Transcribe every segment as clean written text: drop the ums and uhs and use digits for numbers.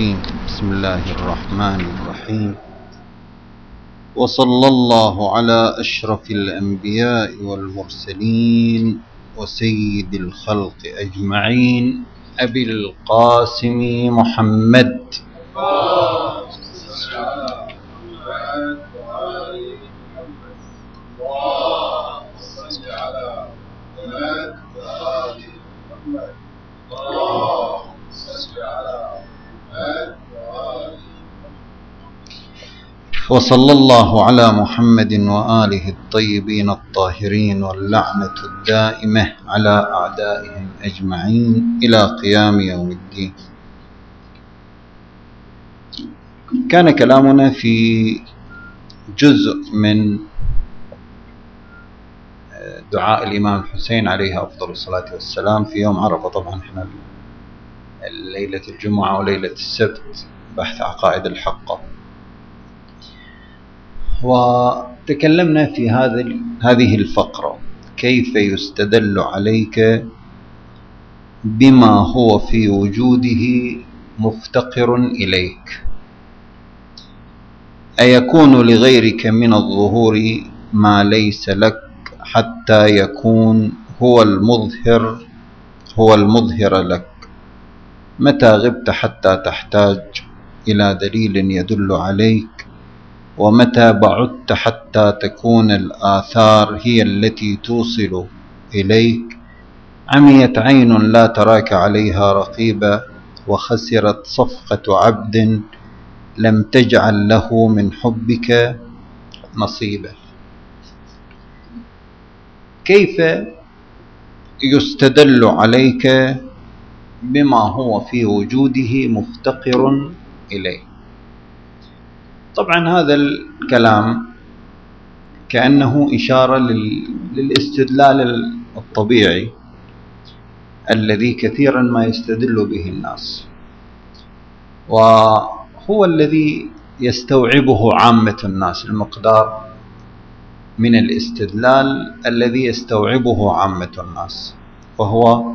الرجيم. بسم الله الرحمن الرحيم. وصلى الله على أشرف الأنبياء والمرسلين وسيد الخلق أجمعين أبي القاسم محمد وصلى الله على محمد وآله الطيبين الطاهرين واللعنة الدائمة على أعدائهم أجمعين إلى قيام يوم الدين. كان كلامنا في جزء من دعاء الإمام الحسين عليه أفضل الصلاة والسلام في يوم عرفة. طبعا احنا ليلة الجمعة وليلة السبت بحث عقائد الحقة، وتكلمنا في هذه الفقرة كيف يستدل عليك بما هو في وجوده مفتقر إليك. أيكون لغيرك من الظهور ما ليس لك حتى يكون هو المظهر لك؟ متى غبت حتى تحتاج إلى دليل يدل عليك؟ ومتى بعدت حتى تكون الآثار هي التي توصل إليك؟ عميت عين لا تراك عليها رقيبا، وخسرت صفقة عبد لم تجعل له من حبك نصيبا. كيف يستدل عليك بما هو في وجوده مفتقر إليه؟ طبعا هذا الكلام كأنه إشارة للاستدلال الطبيعي الذي كثيرا ما يستدل به الناس، وهو الذي يستوعبه عامة الناس، المقدار من الاستدلال الذي يستوعبه عامة الناس، وهو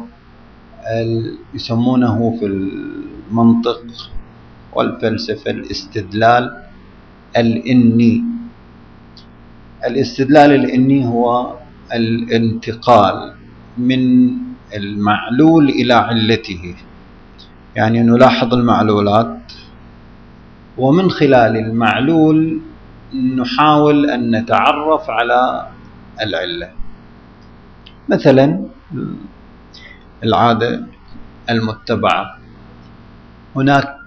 يسمونه في المنطق والفلسفة الاستدلال الإني. الاستدلال الإني هو الانتقال من المعلول إلى علته، يعني نلاحظ المعلولات ومن خلال المعلول نحاول أن نتعرف على العلة. مثلا العادة المتبعة، هناك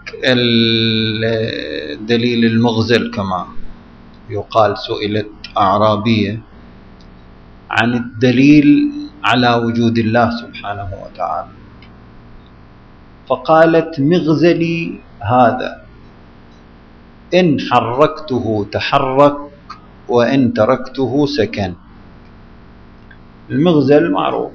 الدليل المغزل كما يقال. سئلت أعرابية عن الدليل على وجود الله سبحانه وتعالى، فقالت: مغزلي هذا إن حركته تحرك وإن تركته سكن. المغزل معروف،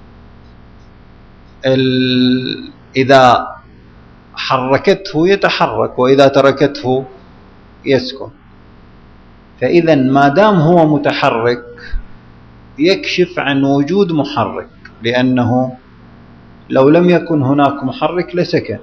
إذا حركته يتحرك وإذا تركته يسكن. فإذا ما دام هو متحرك يكشف عن وجود محرك، لأنه لو لم يكن هناك محرك لسكن.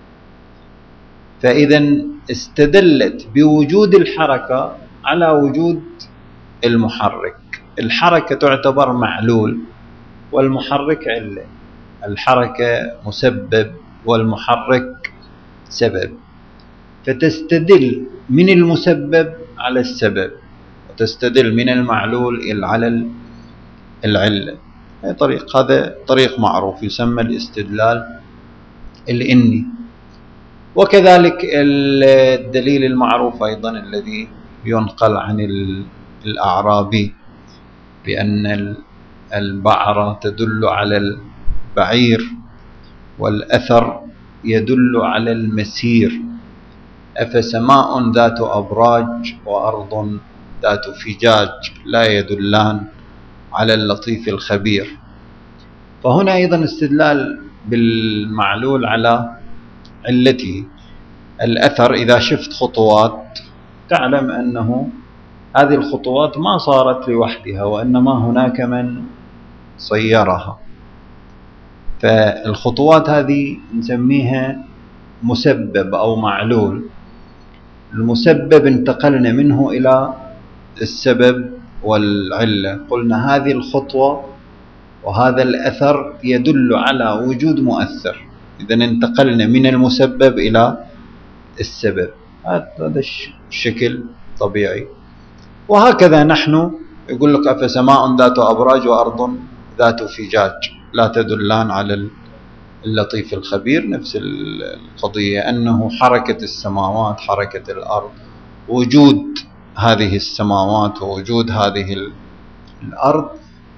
فإذا استدلت بوجود الحركة على وجود المحرك. الحركة تعتبر معلول والمحرك علة. الحركة مسبب والمحرك سبب، فتستدل من المسبب على السبب، وتستدل من المعلول على العلة. هذا طريق معروف يسمى الاستدلال الإني. وكذلك الدليل المعروف أيضا الذي ينقل عن الأعرابي بأن البعرة تدل على البعير والأثر يدل على المسير. أفسماء ذات أبراج وأرض ذات فجاج لا يدلان على اللطيف الخبير. فهنا أيضا استدلال بالمعلول على علته. الأثر إذا شفت خطوات تعلم أنه هذه الخطوات ما صارت لوحدها، وإنما هناك من صيرها. فالخطوات هذه نسميها مسبب أو معلول، المسبب انتقلنا منه إلى السبب والعلة، قلنا هذه الخطوة وهذا الأثر يدل على وجود مؤثر، إذا انتقلنا من المسبب إلى السبب. هذا الشكل طبيعي. وهكذا نحن يقول لك أفسماء ذات أبراج وأرض ذات فجاج لا تدلان على اللطيف الخبير. نفس القضية، أنه حركة السماوات حركة الأرض، وجود هذه السماوات ووجود هذه الأرض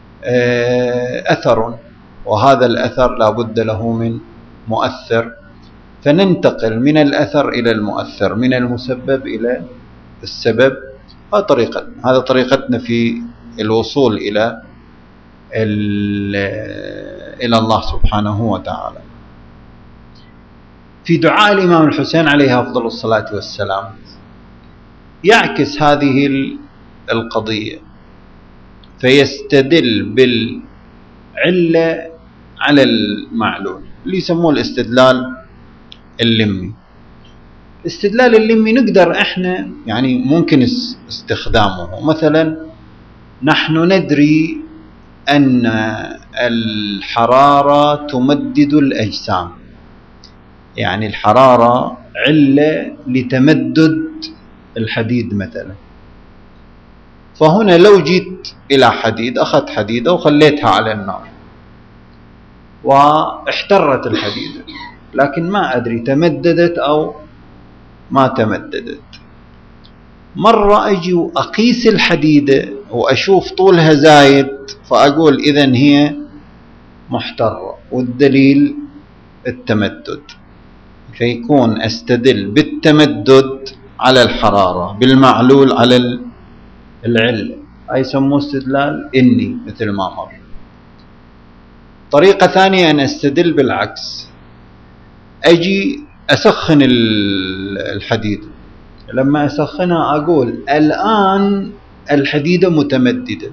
أثر، وهذا الأثر لا بد له من مؤثر، فننتقل من الأثر إلى المؤثر، من المسبب إلى السبب. هذا طريقتنا في الوصول إلى الله سبحانه وتعالى. في دعاء الإمام الحسين عليه أفضل الصلاة والسلام يعكس هذه القضية، فيستدل بالعلة على المعلول، اللي يسموه الاستدلال اللمي. الاستدلال اللمي نقدر احنا يعني ممكن استخدامه. مثلا نحن ندري أن الحرارة تمدد الأجسام، يعني الحرارة علة لتمدد الحديد مثلا. فهنا لو جيت إلى حديد، أخذت حديدة وخليتها على النار واحترت الحديدة، لكن ما أدري تمددت أو ما تمددت. مرة أجي وأقيس الحديدة وأشوف طولها زايد، فأقول إذن هي محترة، والدليل التمدد. فيكون أستدل بالتمدد على الحرارة، بالمعلول على العلة. أي يسموه استدلال إني مثل ما مر. طريقة ثانية أن أستدل بالعكس، أجي أسخن الحديد، لما أسخنها أقول الآن الحديدة متمددة،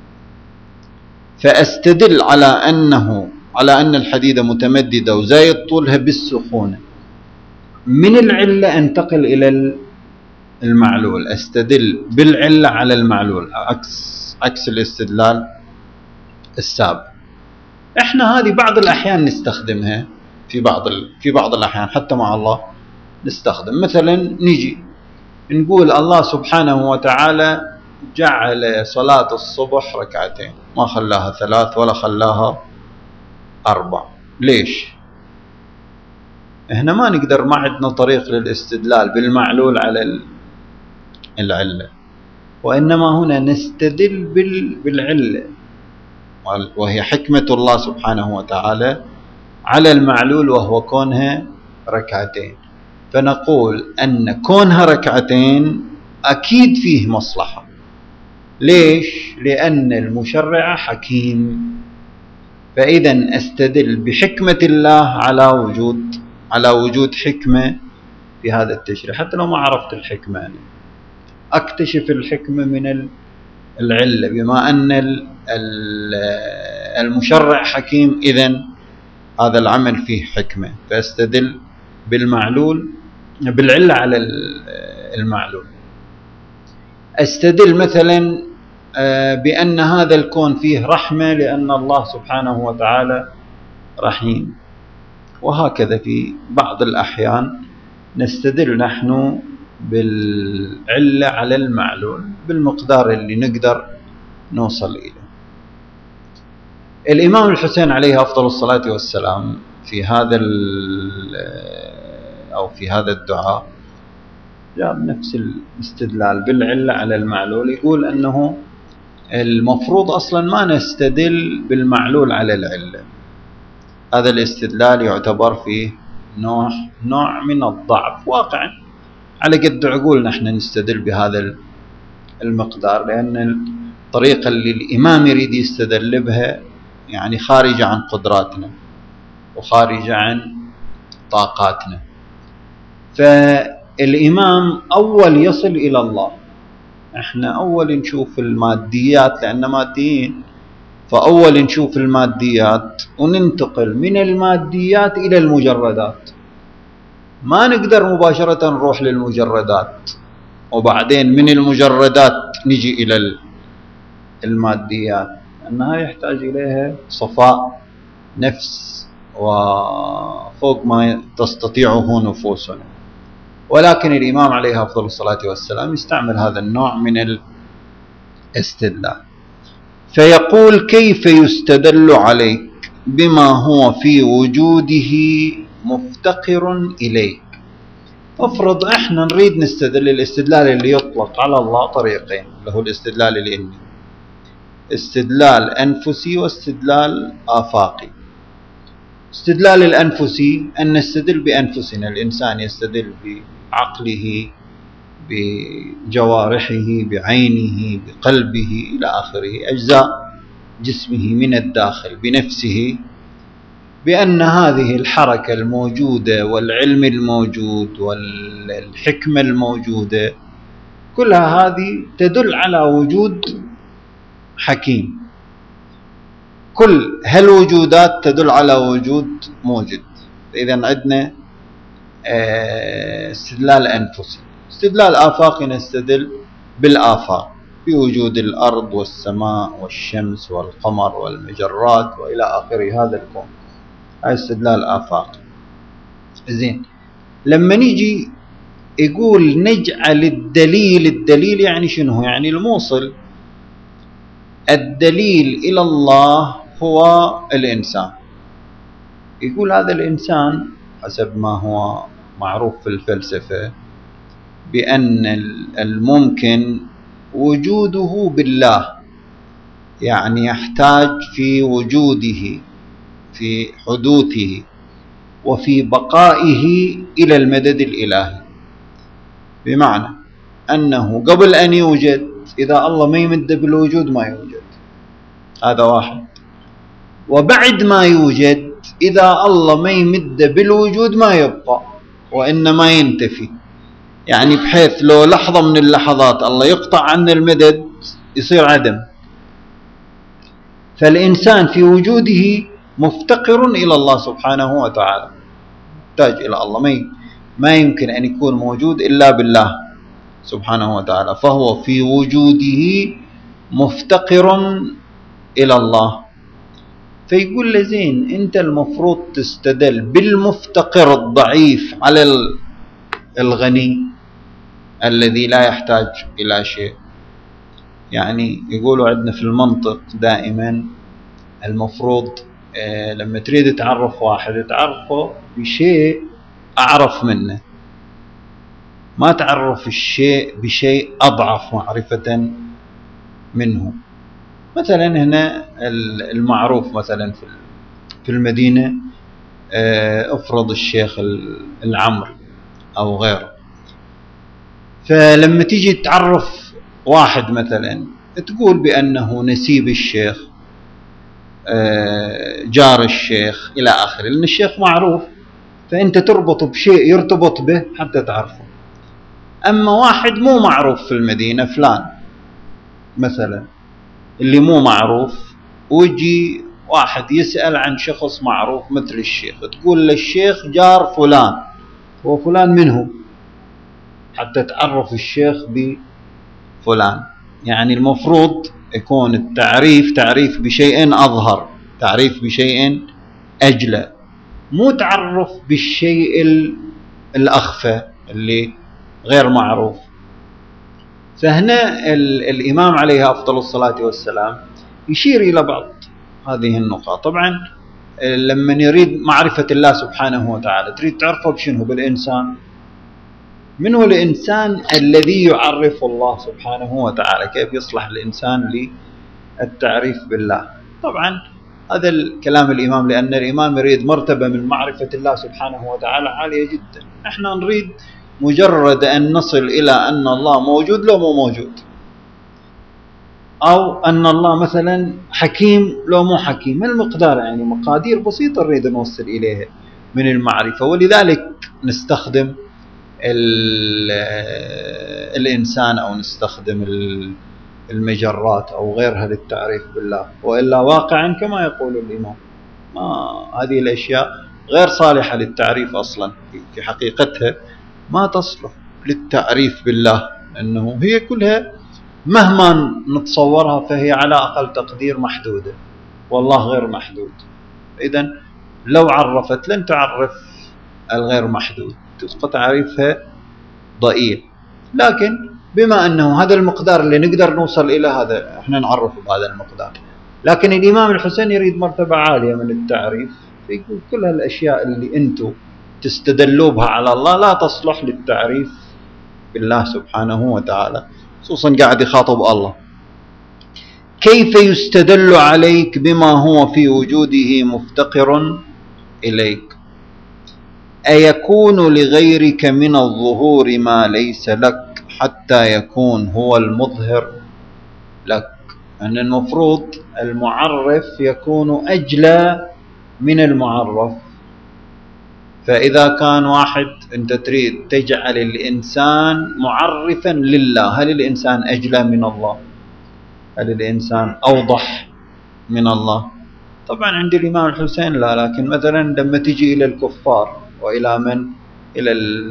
فأستدل على أن الحديدة متمددة وزايد طولها بالسخونة. من العلة أنتقل إلى المعلول، أستدل بالعلة على المعلول، عكس الاستدلال السابق. احنا هذه بعض الأحيان نستخدمها، في بعض الأحيان حتى مع الله نستخدم. مثلا نجي نقول الله سبحانه وتعالى جعل صلاة الصبح ركعتين، ما خلاها 3 ولا خلاها 4. ليش؟ احنا ما نقدر، ما عندنا طريق للاستدلال بالمعلول على العلة، وإنما هنا نستدل بالعلة، وهي حكمة الله سبحانه وتعالى على المعلول، وهو كونها ركعتين. فنقول أن كونها ركعتين أكيد فيه مصلحة. ليش؟ لأن المشرع حكيم. فإذا أستدل بحكمة الله على وجود حكمة في هذا التشريع، حتى لو ما عرفت الحكمة يعني أكتشف الحكمة من العلة، بما أن المشرع حكيم، إذن هذا العمل فيه حكمة، فأستدل بالعلة على المعلول. أستدل مثلا بأن هذا الكون فيه رحمة، لأن الله سبحانه وتعالى رحيم. وهكذا في بعض الأحيان نستدل نحن بالعلة على المعلول بالمقدار اللي نقدر نوصل إليه. الإمام الحسين عليه أفضل الصلاة والسلام في هذا الدعاء جاب نفس الاستدلال بالعلة على المعلول. يقول أنه المفروض أصلا ما نستدل بالمعلول على العلة، هذا الاستدلال يعتبر فيه نوع من الضعف واقعا. على قد عقولنا نحن نستدل بهذا المقدار، لأن الطريقة اللي الإمام يريد يستدل بها يعني خارجة عن قدراتنا وخارجة عن طاقاتنا. فالإمام أول يصل إلى الله، احنا أول نشوف الماديات لأننا ماديين، فأول نشوف الماديات وننتقل من الماديات إلى المجردات. ما نقدر مباشرة نروح للمجردات وبعدين من المجردات نجي إلى الماديات، أنها يحتاج إليها صفاء نفس وفوق ما تستطيعه نفوسنا. ولكن الإمام عليه أفضل الصلاة والسلام يستعمل هذا النوع من الاستدلال، فيقول: كيف يستدل عليك بما هو في وجوده مفتقر إليك؟ افرض احنا نريد نستدل، الاستدلال اللي يطلق على الله طريقين، له الاستدلال الإني، استدلال أنفسي واستدلال آفاقي. استدلال الأنفسي أن نستدل بأنفسنا، الإنسان يستدل بعقله، بجوارحه، بعينه، بقلبه إلى آخره، أجزاء جسمه من الداخل، بنفسه، بأن هذه الحركة الموجودة والعلم الموجود والحكمة الموجودة كلها هذه تدل على وجود حكيم. كل هالوجودات تدل على وجود موجود. إذن عندنا استدلال أنفسي. استدلال آفاقي نستدل بالآفاق، بوجود الأرض والسماء والشمس والقمر والمجرات وإلى آخر هذا الكون، هذا استدلال آفاقي. زين، لما نيجي يقول نجعل الدليل يعني شنو؟ يعني الموصل، الدليل إلى الله هو الإنسان. يقول هذا الإنسان حسب ما هو معروف في الفلسفة بأن الممكن وجوده بالله، يعني يحتاج في وجوده، في حدوثه وفي بقائه إلى المدد الإلهي، بمعنى أنه قبل أن يوجد إذا الله ما يمد بالوجود ما يوجد، هذا واحد. وبعد ما يوجد إذا الله ما يمد بالوجود ما يبقى وإنما ينتفي، يعني بحيث لو لحظة من اللحظات الله يقطع عن المدد يصير عدم. فالإنسان في وجوده مفتقر إلى الله سبحانه وتعالى، يحتاج إلى الله، ما يمكن أن يكون موجود إلا بالله سبحانه وتعالى، فهو في وجوده مفتقر إلى الله. فيقول له: زين، أنت المفروض تستدل بالمفتقر الضعيف على الغني الذي لا يحتاج إلى شيء. يعني يقولوا عندنا في المنطق دائما المفروض لما تريد تعرف واحد تعرفه بشيء أعرف منه، ما تعرف الشيء بشيء أضعف معرفة منه. مثلا هنا المعروف مثلا في المدينة، افرض الشيخ العمر أو غيره، فلما تيجي تعرف واحد مثلا تقول بأنه نسيب الشيخ، جار الشيخ إلى آخره، لأن الشيخ معروف فأنت تربط بشيء يرتبط به حتى تعرفه. أما واحد مو معروف في المدينة، فلان مثلا اللي مو معروف، ويجي واحد يسأل عن شخص معروف مثل الشيخ، تقول للشيخ جار فلان، هو فلان منه حتى تعرف الشيخ بفلان. يعني المفروض يكون التعريف تعريف بشيء أظهر، تعريف بشيء أجلى، مو تعرف بالشيء الأخفى اللي غير معروف. فهنا الإمام عليه أفضل الصلاة والسلام يشير إلى بعض هذه النقاط. طبعا لما يريد معرفة الله سبحانه وتعالى تريد تعرفه بشنه؟ بالإنسان. من هو الإنسان الذي يعرف الله سبحانه وتعالى؟ كيف يصلح الإنسان للتعريف بالله؟ طبعا هذا الكلام الإمام، لأن الإمام يريد مرتبة من معرفة الله سبحانه وتعالى عالية جدا. احنا نريد مجرد أن نصل إلى أن الله موجود لو مو موجود، أو أن الله مثلا حكيم لو مو حكيم، المقدار يعني مقادير بسيطة نريد نوصل إليها من المعرفة. ولذلك نستخدم الإنسان أو نستخدم المجرات أو غيرها للتعريف بالله، وإلا واقعا كما يقول الإمام ما هذه الأشياء غير صالحة للتعريف أصلا في حقيقتها، ما تصلح للتعريف بالله، أنه هي كلها مهما نتصورها فهي على أقل تقدير محدودة، والله غير محدود. إذن لو عرفت لن تعرف الغير محدود، تبقى تعريفها ضئيل. لكن بما أنه هذا المقدار اللي نقدر نوصل إلى هذا، احنا نعرفه بهذا المقدار. لكن الإمام الحسين يريد مرتبة عالية من التعريف، فيقول كل هالأشياء اللي أنتم تستدلوا بها على الله لا تصلح للتعريف بالله سبحانه وتعالى، خصوصا قاعد يخاطب الله. كيف يستدل عليك بما هو في وجوده مفتقر إليك؟ أيكون لغيرك من الظهور ما ليس لك حتى يكون هو المظهر لك؟ أن المفروض المعرف يكون أجلى من المعرف. فإذا كان واحد أنت تريد تجعل الإنسان معرفا لله، هل الإنسان أجلى من الله؟ هل الإنسان أوضح من الله؟ طبعا عند الإمام الحسين لا، لكن مثلا لما تجي إلى الكفار وإلى من إلى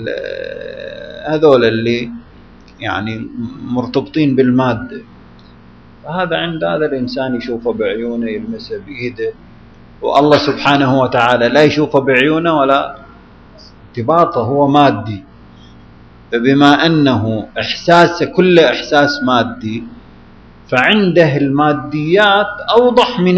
هذول اللي يعني مرتبطين بالمادة، فهذا عند هذا الإنسان يشوفه بعيونه، يلمسه بإيده، والله سبحانه وتعالى لا يشوفه بعيونه ولا ارتباطه، هو مادي. فبما أنه إحساسه كله إحساس مادي، فعنده الماديات أوضح من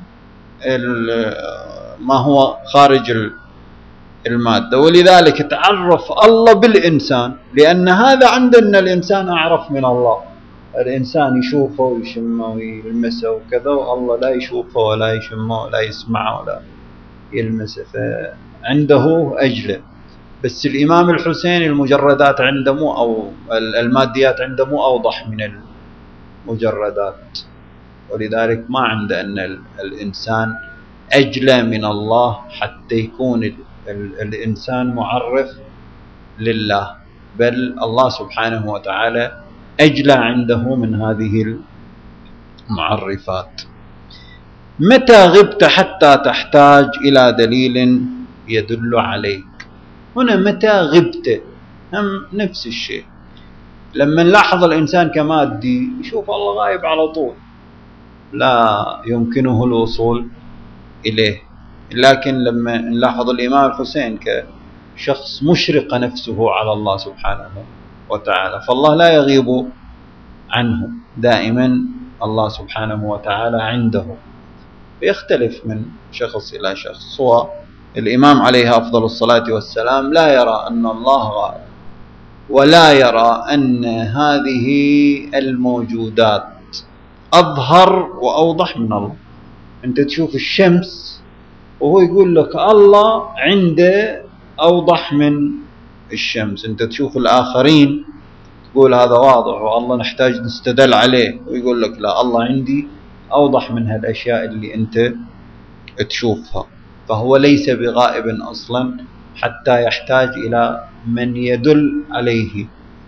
ما هو خارج المادة. ولذلك تعرف الله بالإنسان، لأن هذا عندنا الإنسان أعرف من الله. الإنسان يشوفه ويشمه ويلمسه وكذا، والله لا يشوفه ولا يشمه ولا يسمعه ولا يلمسه، فعنده أجله. بس الإمام الحسين المجردات عنده مو، أو الماديات عنده مو أوضح من المجردات، ولذلك ما عنده أن الإنسان أجلى من الله حتى يكون الإنسان معرف لله، بل الله سبحانه وتعالى أجلى عنده من هذه المعرفات. متى غبت حتى تحتاج إلى دليل يدل عليك؟ هنا متى غبت هم نفس الشيء. لما نلاحظ الإنسان كمادي يشوف الله غايب على طول، لا يمكنه الوصول إليه. لكن لما نلاحظ الإمام الحسين كشخص مشرق نفسه على الله سبحانه وتعالى، فالله لا يغيب عنه، دائما الله سبحانه وتعالى عنده، يختلف من شخص إلى شخص. هو الإمام عليه أفضل الصلاة والسلام لا يرى أن الله غائب، ولا يرى أن هذه الموجودات أظهر وأوضح من الله. أنت تشوف الشمس وهو يقول لك الله عنده أوضح من الشمس، أنت تشوف الآخرين تقول هذا واضح والله نحتاج نستدل عليه، ويقول لك لا، الله عندي أوضح من هالأشياء اللي أنت تشوفها. فهو ليس بغائب أصلا حتى يحتاج إلى من يدل عليه.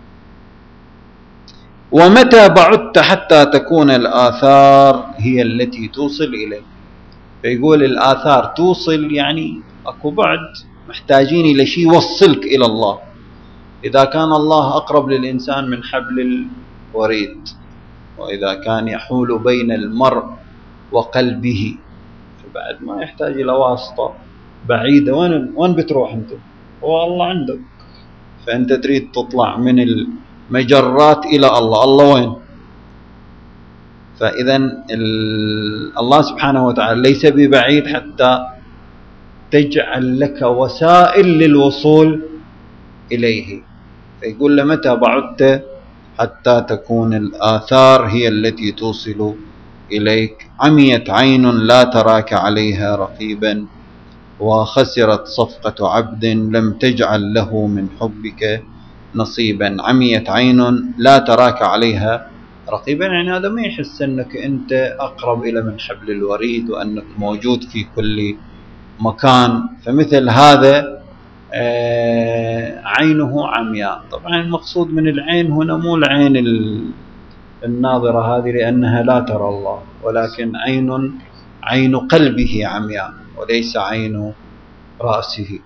ومتى بعدت حتى تكون الآثار هي التي توصل إليه؟ فيقول الآثار توصل، يعني أكو بعد، محتاجين إلى شيء يوصلك إلى الله. إذا كان الله أقرب للإنسان من حبل الوريد، وإذا كان يحول بين المرء وقلبه، فبعد ما يحتاج إلى واسطة بعيدة. وين بتروح أنت؟ هو الله عندك، فأنت تريد تطلع من المجرات إلى الله، الله وين؟ فإذا الله سبحانه وتعالى ليس ببعيد حتى تجعل لك وسائل للوصول إليه. فيقول متى بعدت حتى تكون الآثار هي التي توصل إليك. عميت عين لا تراك عليها رقيبا، وخسرت صفقة عبد لم تجعل له من حبك نصيبا. عميت عين لا تراك عليها رقيبا، يعني هذا ما يحس أنك أنت أقرب إلى من حبل الوريد وأنك موجود في كل مكان. فمثل هذا عينه عمياء. طبعا المقصود من العين هنا مو العين الناظرة هذه لأنها لا ترى الله، ولكن عين قلبه عمياء، وليس عين رأسه.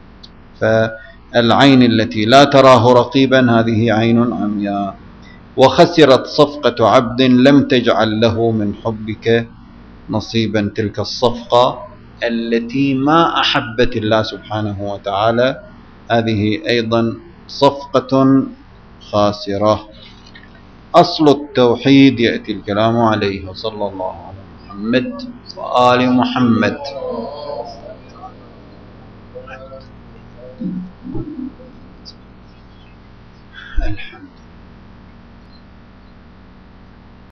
فالعين التي لا تراه رقيبا هذه عين عمياء. وخسرت صفقة عبد لم تجعل له من حبك نصيبا، تلك الصفقة التي ما أحبت الله سبحانه وتعالى، هذه أيضا صفقة خاسرة. أصل التوحيد يأتي الكلام عليه. وصلى الله على محمد وآل محمد.